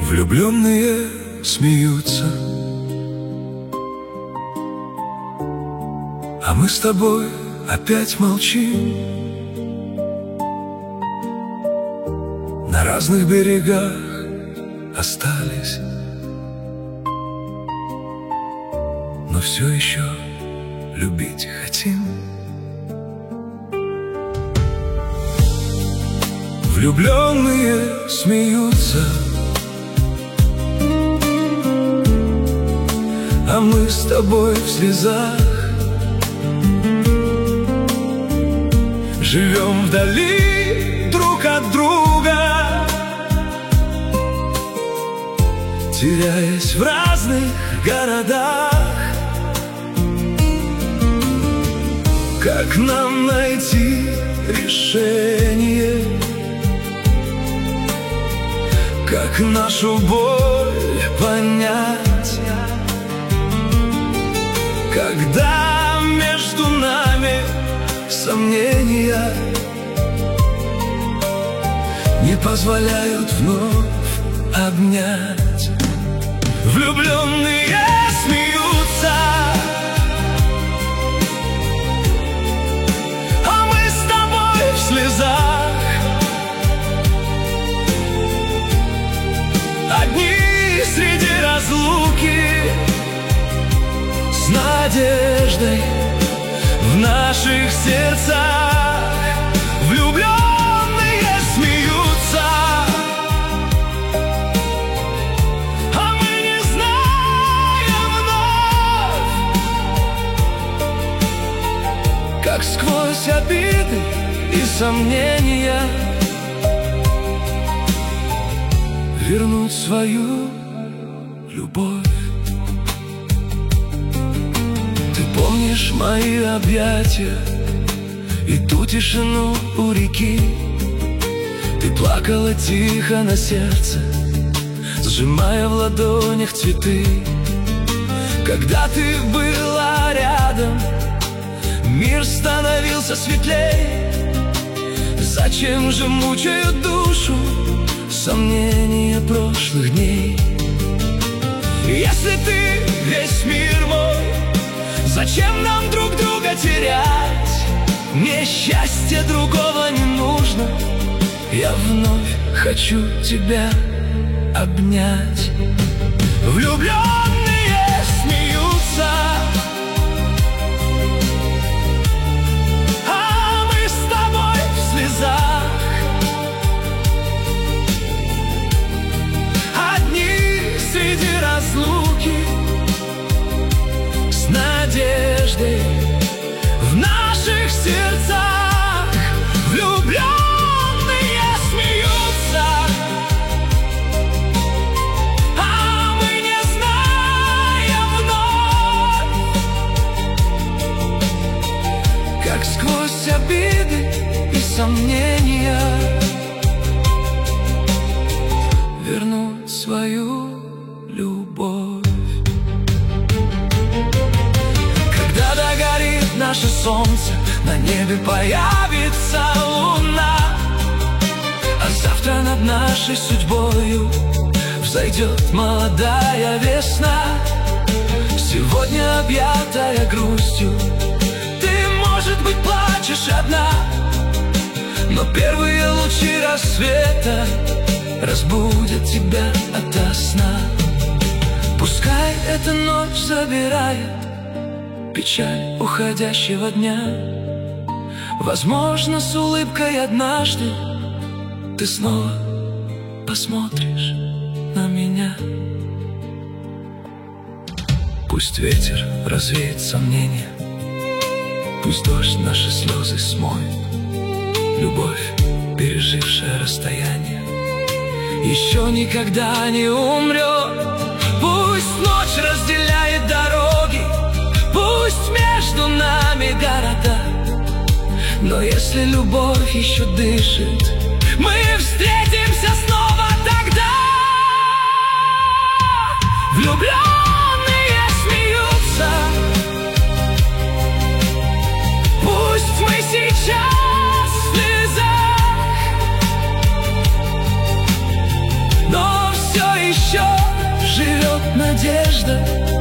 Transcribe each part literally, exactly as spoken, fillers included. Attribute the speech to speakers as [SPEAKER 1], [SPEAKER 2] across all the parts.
[SPEAKER 1] Влюбленные смеются, а мы с тобой опять молчим. На разных берегах остались, но все еще любить хотим. Влюбленные смеются, а мы с тобой в слезах. Живем вдали друг от друга, теряясь в разных городах. Как нам найти решение? Как нашу боль понять? Когда между нами сомнения не позволяют вновь обнять. Влюбленные смеются, а мы с тобой в слезах. Одни среди разлуки, с надеждой в наших сердцах. Влюбленные смеются, а мы не знаем вновь, как сквозь обиды и сомнения вернуть свою любовь. Помнишь мои объятия и ту тишину у реки? Ты плакала тихо на сердце, сжимая в ладонях цветы. Когда ты была рядом, мир становился светлей. Зачем же мучают душу сомнения прошлых дней? Если ты весь мир мой, зачем нам друг друга терять? Мне счастья другого не нужно, я вновь хочу тебя обнять. Влюбленные смеются, а мы с тобой в слезах. Одни среди разлуки, с надеждой в наших сердцах. Влюбленные смеются, а мы не знаем вновь, как сквозь обиды и сомнения вернуть свою любовь. Наше солнце, на небе появится луна, а завтра над нашей судьбою взойдет молодая весна. Сегодня объятая грустью, ты, может быть, плачешь одна, но первые лучи рассвета разбудят тебя ото сна. Пускай эта ночь забирает печаль уходящего дня. Возможно, с улыбкой однажды ты снова посмотришь на меня. Пусть ветер развеет сомнения, пусть дождь наши слезы смоет. Любовь, пережившая расстояние, еще никогда не умрет. Пусть ночь разделяет дороги, пусть между нами города, но если любовь еще дышит, мы встретимся снова тогда. Влюбленные смеются, пусть мы сейчас в слезах, но все все еще живет надежда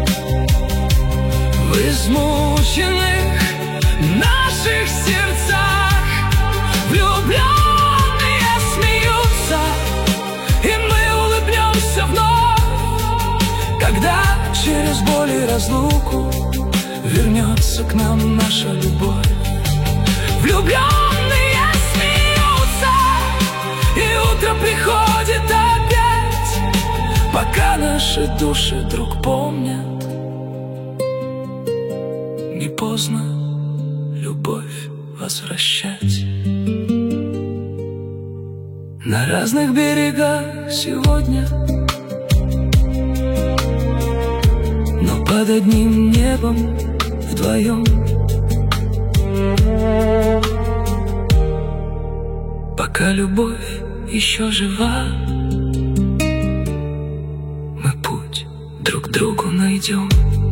[SPEAKER 1] в измученных наших сердцах. Влюбленные смеются, и мы улыбнемся вновь, когда через боль и разлуку вернется к нам наша любовь. Влюбленные смеются, и утро приходит опять, пока наши души друг помнят. Не поздно любовь возвращать. На разных берегах сегодня, но под одним небом вдвоем. Пока любовь еще жива, мы путь друг к другу найдем.